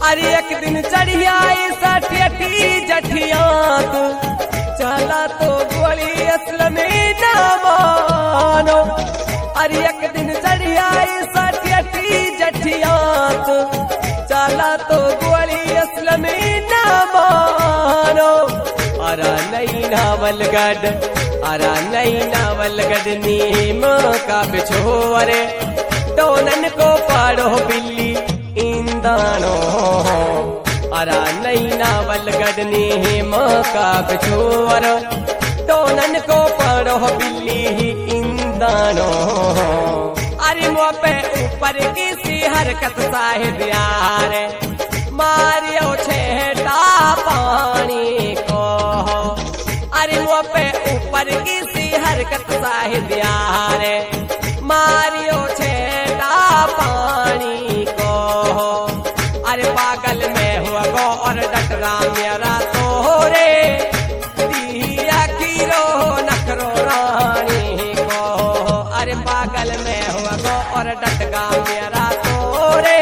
अरे एक दिन चढ़िया सठियठी जठिया तू चला तो गोली असलम ना मानो। अरे एक दिन चढ़िया सठियठी जठिया तू चला तो गोली असलम ना मानो। अरा नई नावलगढ़ अरा नई नावलगढ़ नीम का बिछोरे दोनन को पाड़ो बिल्ली इंदानो। अरा नई नावलगढ़ नीम का बिछोर दोनन को पाड़ो बिल्ली इंदानो। अरे मुँह पे ऊपर किसी हरकत साहिब यार मारियो छेटा पानी को। अरे मुँह पे ऊपर किसी हरकत साहिब यार मारियो छेटा पानी को। अरे पागल में हुआ गो और डटरा मेरा तोरे दिया खीरो नखरो रानी को। अरे पागल में हुआ गो और डटगा मेरा तोरे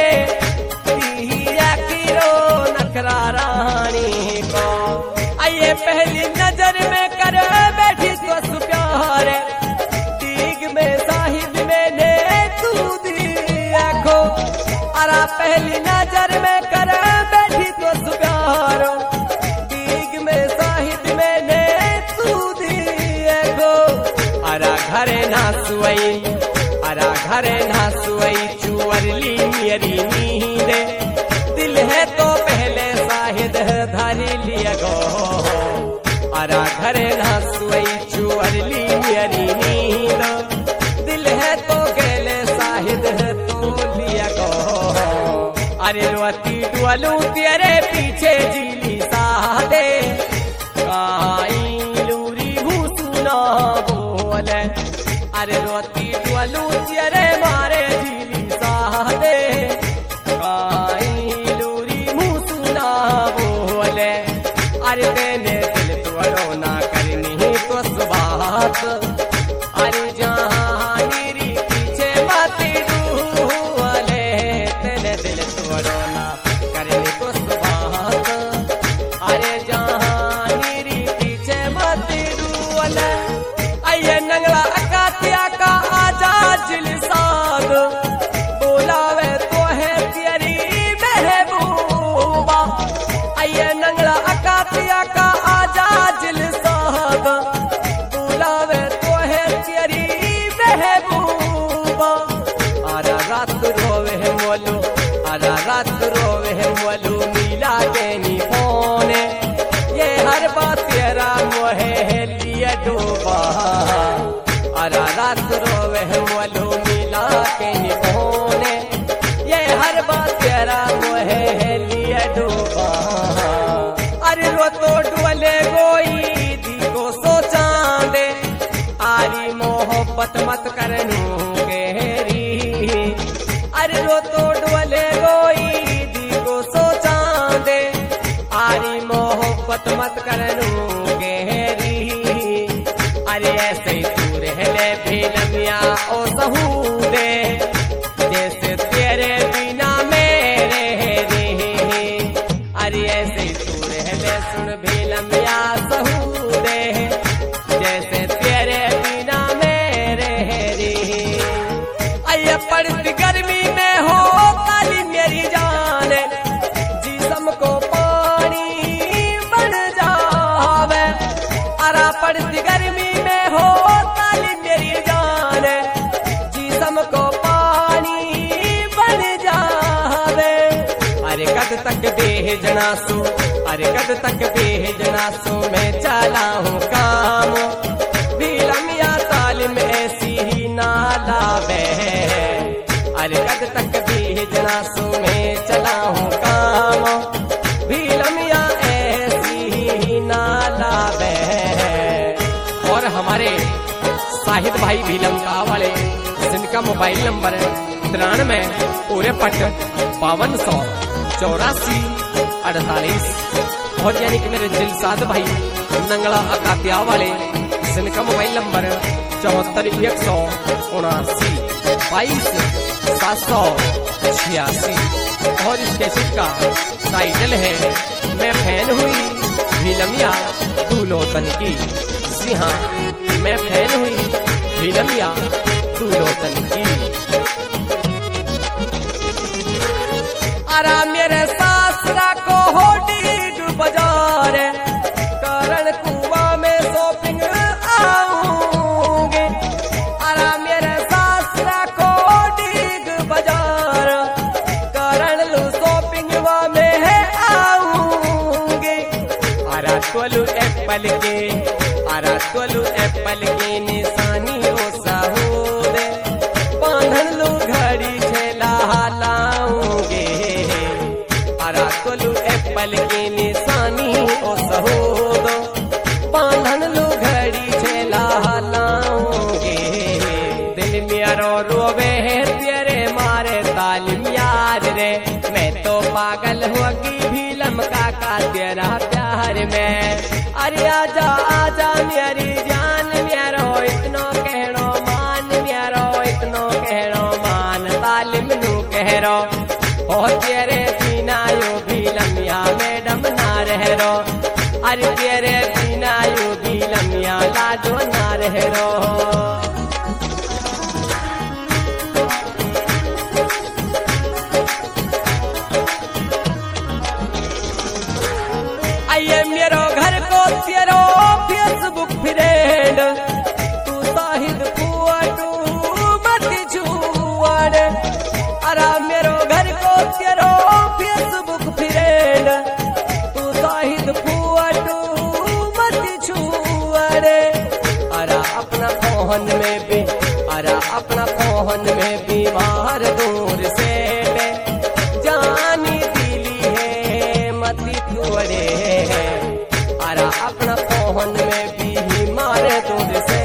दिया खीरो नखरा रानी को। आइए पहली नजर में कर बैठी तो प्यार दीग में साहिब मैंने तू दिया खो। अरा पहली नजर में कर बैठी तो प्यार दीग में साहिब मैंने तू दिया खो। अरा घरे ना सुई अरा घरे ना सुई चुअरली मेरी नींद दिल है तो पहले साहिद धारी लिया गो। अरा घरे ना सुई चुअरली मेरी नींद दिल है तो गले साहिद तो लिया गो। अरे रोती डुअलू तेरे पीछे जीली सादे काई लूरी भूसुना बोले। अरे रोती डुअलू तेरे मारे जीली सादे काई लूरी भूसुना बोले। अरे तेने दिल तोड़ो ना करनी तो सुबात। अरे जहाँ मेरी पीछे बाती डूले तेने दिल तोड़ो ना करनी तो सुबात। अरे जहाँ मेरी पीछे बाती डूले आइए नंगला अकातिया का आजा जिलसाद बोलावे तो है तेरी महबूबा। आइए नंगला अकातिया का आजा जिलसाद बुलावे तो है तेरी महबूबा। अरा रात रोवे है मोलू अरा रात रोवे है मोलू मिला के नी फोन ये हर बात तेरा मोहे लिया डूबा। अरा रात रोवे है मोलू मिला के नी फोन ये हर बात तेरा मोहे लिया डूबा। अरे रो तो डुअले गोई दी को सोचा दे आरी मोहब्बत मत करनू गहरी। अरे रो तो डुअले गोई दी को सोचा दे आरी मोहब्बत मत करनू गहरी। अरे ऐसे ही तू रहले भी लमिया ओ सहूदे जैसे तेरे बिना मेरे रही। अरे ऐसे ही तू रहले सुन भी लमिया सहूदे जैसे तेरे बिना मेरे रही। आइए पड़ती गर्मी में हो काली मेरी जान जिस्म को पानी बन जावे। अरा पड़ती गर्मी में हो काली मेरी जान जिस्म को पानी बन जावे। अरे कद तक बेहजना सू अरे कद तक बेहजना सू मैं चला हूँ काम भी लमिया तालिम ऐसी ही ना लावे। अरे कद तक बेहजना सू मैं चला हूँ काम भी लमिया ऐसी ही ना लावे। और हमारे साहिद भाई भीलमका वाले जिनका मोबाइल नंबर 93 पूरे पट 5284 48 और यानी कि मेरे दिलसाद भाई नंगला अकातिया वाले जिनका मोबाइल नंबर 74 179 22 786। और इस कैसेट का टाइटल है मैं फैन हुई फिल्मिया दुलोतन की। जी हाँ, मैं फैन हुई फिल्मिया दुलोतन की। अरा मेरे सासरा को होडी बाजार करण कुआ में शॉपिंग आऊंगे। अरा मेरे सासरा को होडी बाजार करण लू शॉपिंग में है आऊंगे। अरा तोलू एप्पल के निशानी ओ साहूद बांधन लू घड़ी छेला लाऊंगे। अरा तोलू एप्पल के निशानी ओ साहूद बांधन लू घड़ी छेला लाऊंगे। दिल मेरा रोवे है तेरे मारे तालिम यार रे, मैं तो पागल होगी भीलम काका तेरा प्यार में। अरे आजा आजा मेरी जान मेरो इतनो कहनो मान, मेरो इतनो कहनो मान तालिम नू कहरो। ओ तेरे बिना यो भी लम्या मैडम ना रह रो। अरे तेरे बिना यो भी लम्या लाजो ना रह रो। आइए मेरो घर को तेरो फेसबुक फ्रेंड तू साहिद फुआ तू मत छुआड़। अरा मेरो घर को तेरो फेसबुक फ्रेंड तू साहिद फुआ तू मत छुआड़। अरा अपना फोन में बीमार दूर से जानी दिली है मती तुअड़े। अरा अपना फोन में बीमार दूर से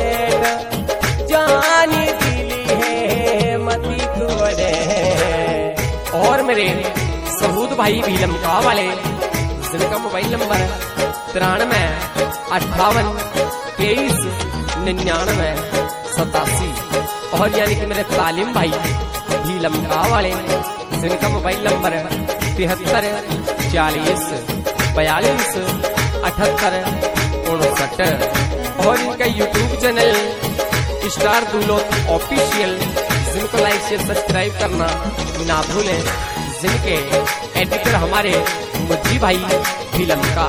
जानी दिली है मती तुअड़े। और मेरे सहूद भाई भीलम का वाले जिनका मोबाइल नंबर 93 और यानी कि मेरे तालिम भाई भीलम का वाले जिनका मोबाइल नंबर 73 40 42 78 59 और इनका YouTube channel Star Dulot Official, जिनको लाइक शेयर सब्सक्राइब करना ना भूलें, जिनके एडिटर हमारे मुज्जी भाई फिल्म का।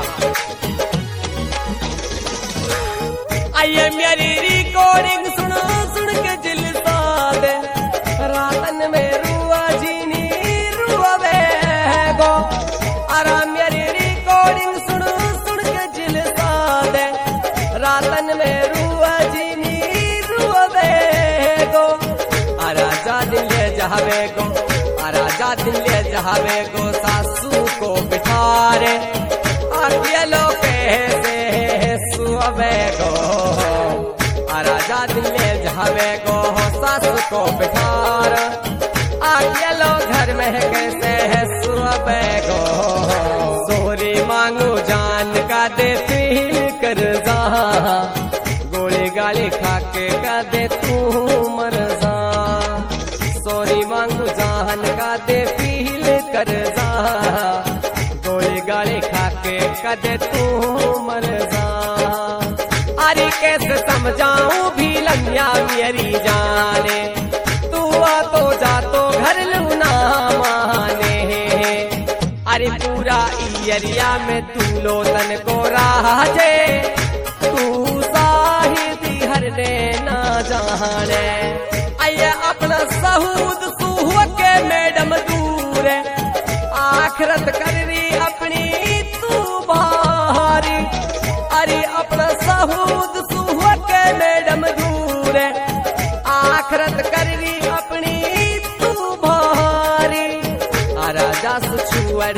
आइए मेरी रिकॉर्डिंग सुन के दिल साद रातन में रुआ जीनी रुआवे गो। अरा मेरी रिकॉर्डिंग सुन के दिल साद रातन में रुआ जीनी रुआवे गो। अरा जा दिल ले जावे गो, अरा जा दिल ले जावे गो सासू को बिठारे आगे लो कैसे सुआवे गो। राजा दिल ले जावे गो सासू को बिठार आगे लो घर में कैसे है सुबह गो। सोरी मांगू जान का दे फील कर जा, गोली गाली खाके का दे तू मर जा। सोरी मांगू जान का दे फील कर जा, गोली गाली खाके का दे तू मर जा। अरे कैसे समझाऊं भी लम्या मेरी जाने, तू आ तो जा तो घर लूना माने। अरे पूरा एरिया में तू लोतन को राजे, तू साहिदी हर दे ना जाने। आइए अपना सहूद सूह के मैडम दूर आखरत कर रही अपनी तू भारी। अरे अपना सहूद सूह के मैडम दूर आखरत कर रही अपनी तू भारी। राजा सुछुअर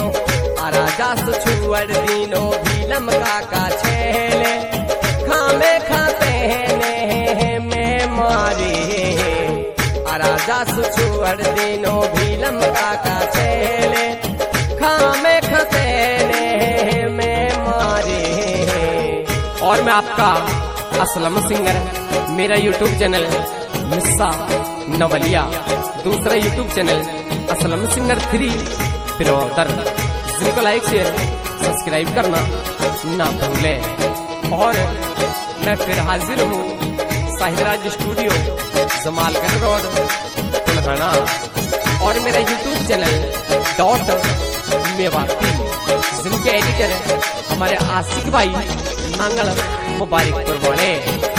दीनो भीलम काका छेले खामे खाते हैं में मारी। राजा सुछुअर दीनो भीलम काका छेले खामे खाते में मारी। और मैं आपका असलम सिंगर, मेरा यूट्यूब चैनल मिस्सा नवलिया, दूसरा YouTube channel Aslam singer 3 brother, जिनको लाइक शेयर सब्सक्राइब करना ना भूलें। और मैं फिर हाजिर हूँ साहिराज स्टूडियो, जमालगढ़ रोड, कुलहना, और मेरा यूट्यूब चैनल डॉट मेवाती, जिनके एडिटर हमारे आशिक भाई मंगल मुबारकपुर वाले।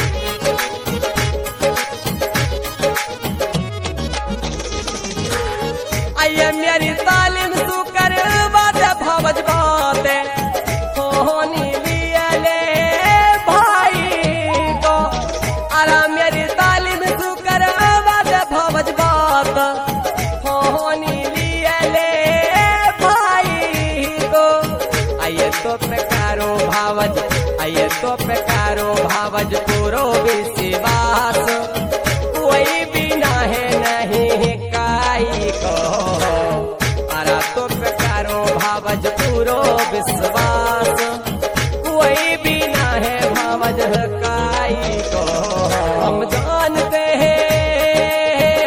आइए मेरी तालीम तू कर बात भावज बात होनी लिए ले भाई को। अरे मेरी तालीम तू कर बात भावज बात होनी लिए ले भाई को। आइए तो प्रकारो भावज, आइए तो प्रकारो भावज पूरो विश्वास, कोई भी ना है नहीं काई को। अरा तो प्रकारो भावज पूरो विश्वास, कोई भी ना है भावज काई को। हम जानते हैं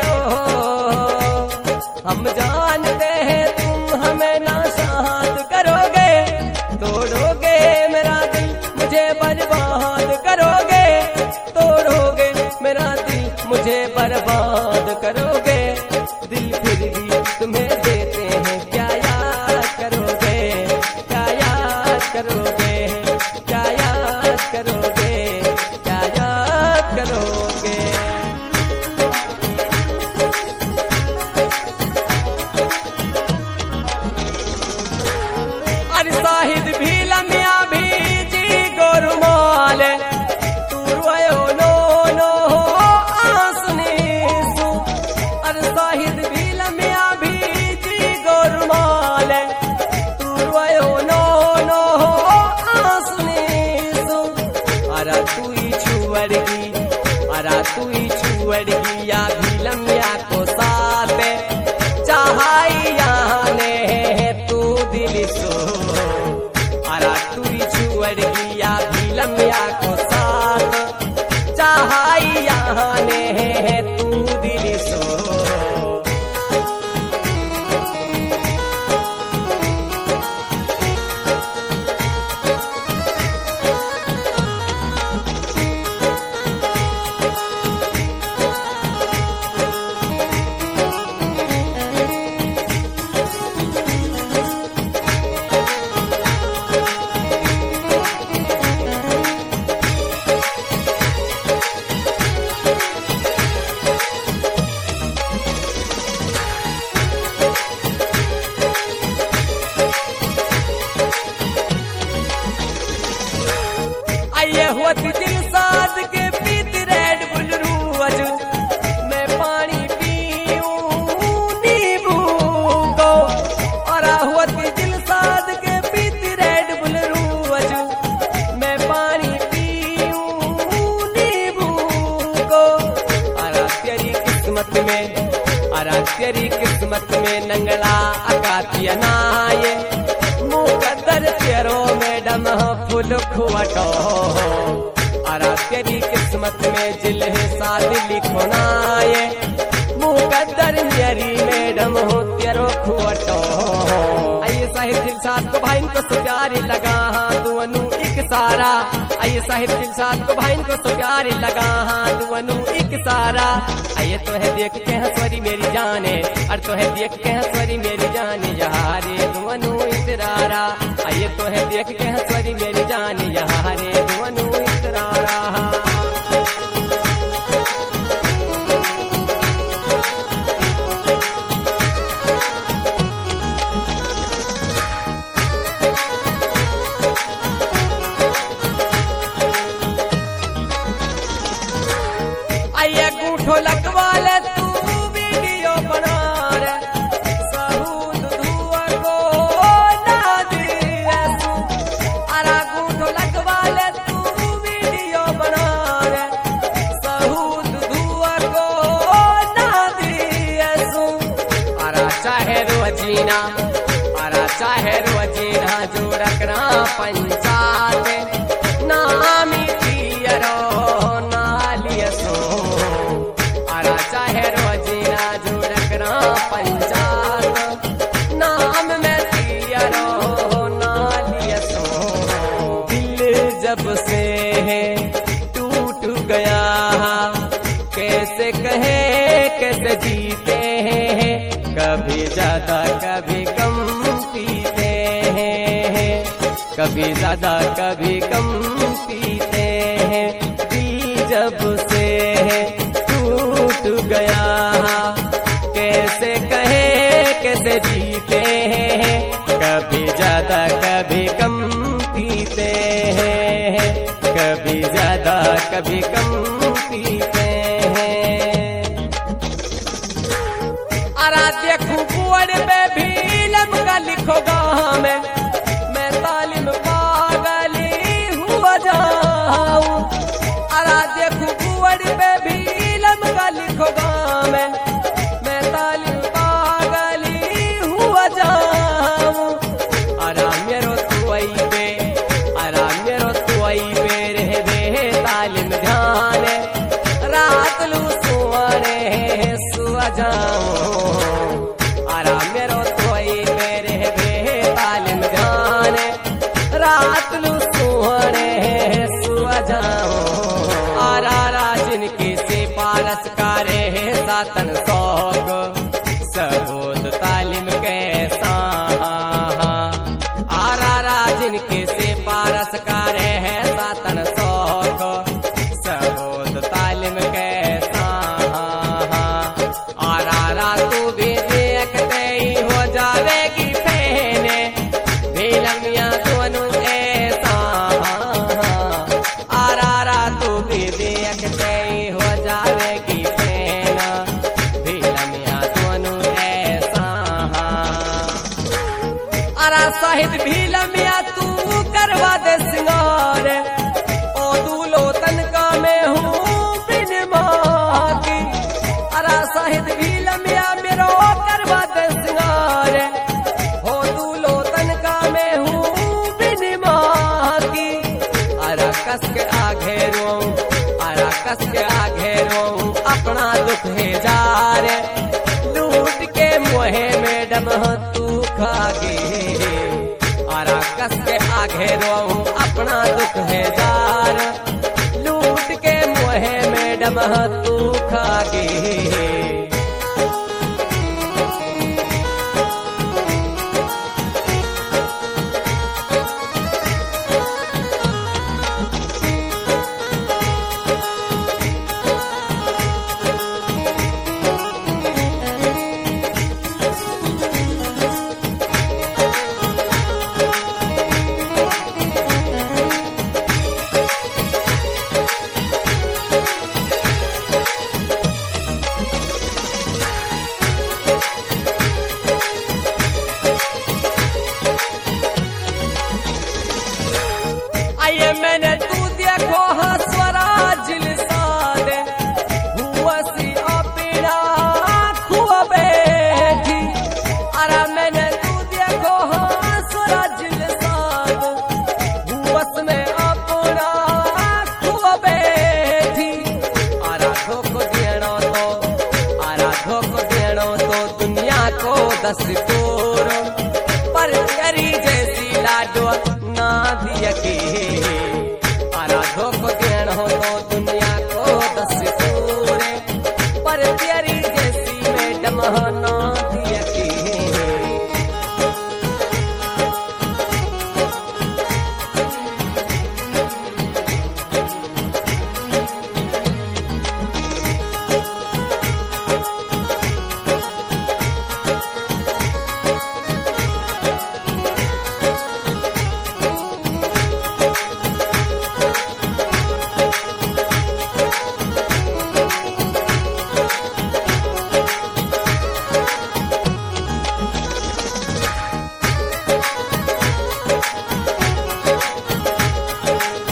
हम जानते हैं तुम हमें ना साथ करोगे, तोड़ोगे मेरा दिल मुझे बर्बाद करोगे, तोड़ोगे मेरा दिल मुझे बर्बाद करोगे। दिल फिर भी तुम्हें देते हैं, क्या याद करोगे, क्या याद करोगे, क्या याद करोगे, क्या याद करोगे। अरे साहिद भी लमिया भी जी गोरुमाल, तू रोयो नो नो आसनी सु। अरे साहिद भी लमिया भी जी गोरुमाल, तू रोयो नो नो आसनी सु। अरे तू ही छुअड़गी, अरे तू ही छुअड़गी या भी लमिया को साथ चाहाई यहाँ ने तू दिल सो। अरा तू ही छुअड़गी या भी लमिया को साथ चाहाई यहाँ ने तू दिल सो। आइए होती दिल साध के पीत रेड बुल रूज, मैं पानी पीऊं नींबू को। और होती दिल साध के पीत रेड बुल रूज, मैं पानी पीऊं नींबू को। अरा तेरी किस्मत में, अरा तेरी किस्मत में नंगला अकातिया नाये, मुकद्दर तेरो मैडम फुल खुवटो। अरा तेरी किस्मत में जिल शादी लिखो नाये, मुकद्दर मेरी मैडम हो तेरो खुवटो। आइए साहिब दिलशाद को भाई को तो प्यारे लगा हाँ दुअनु एक सारा। आइए साहिब दिलशाद को भाई को तो प्यारे लगा हाँ दुअनु एक सारा। आइए तो है देख के हंसवरी मेरी जाने, और तो है देख के हंसवरी मेरी जाने यारे दुअनु इतरारा। आइए तो है देख के हंसवरी मेरी जाने यारे दुअनु इतरारा। आइए गूठो लगवा ले तू वीडियो बना रे, सहूद धुआ को ना दिए सु। अरा गूठो लगवा ले तू वीडियो बना रे, सहूद धुआ को ना दिए सु। अरा चाहे रोजीना, अरा चाहे रोजीना जो रखना पंचायत नामी पियरो नालिय सो। अरा चाहे रोजीना जो रखना पंचायत कभी ज्यादा कभी कम पीते हैं, कभी ज्यादा कभी कम पीते हैं। दिल जब से टूट गया कैसे कहे कैसे जीते हैं, कभी ज्यादा कभी कम पीते हैं, कभी ज्यादा कभी कम पीते हैं। आराध्य खूबड़ पे भी लमका लिखो गाँव में, मैं तालिम पागली हुआ जाऊं। आराध्य खूबड़ पे भी लमका लिखो गाँव में, मैं तालिम पागली हुआ जाऊं। आराम मेरो तुआई पे, आराम मेरो तुआई पे रह दे तालिम ध्यान, रात लू सुवरे सुआ जाऊं। आराम मेरो तुआई पे रह दे तालिम ध्यान, रात लू सुवरे सुआ जाऊं। आरा जिनकी से पारस कारे सातन सौग सबूत तालिम कैसा। आरा जिनके से पारस कारे है सातन सौग सबूत तालिम कैसा। आरा तू भी देखते ही हो जावेगी फैने, भीलमिया दोनों ऐसा। आरा तू भी देखते ही हो जावेगी फैना, भीलमिया दोनों ऐसा। आरा साहिद भीलमिया तू करवा दे सिंगार, ओ दूलो तनका में हूँ बिन माँ की। आरा साहिद भीलमिया मेरो करवा दे सिंगार, ओ दूलो तनका में हूँ बिन माँ की। आरा कस के आगे रोऊं, आरा कस के आगे रोऊं, अपना दुख है जार, लूट के मोहे में डम तू खागे। आरा कस के आगे रोऊं, अपना दुख है जार, लूट के मोहे में डम तू खागे। आइए मैंने तू देखो हाँ स्वराज लिसाद, हुआ सी अपना खुआ बैठी। अरे मैंने तू देखो हाँ स्वराज लिसाद, हुआ में अपना खुआ बैठी। आराधो को देनो तो, आराधो को देनो तो दुनिया को दस तोर, पर करी जैसी लाडो ना दिया के।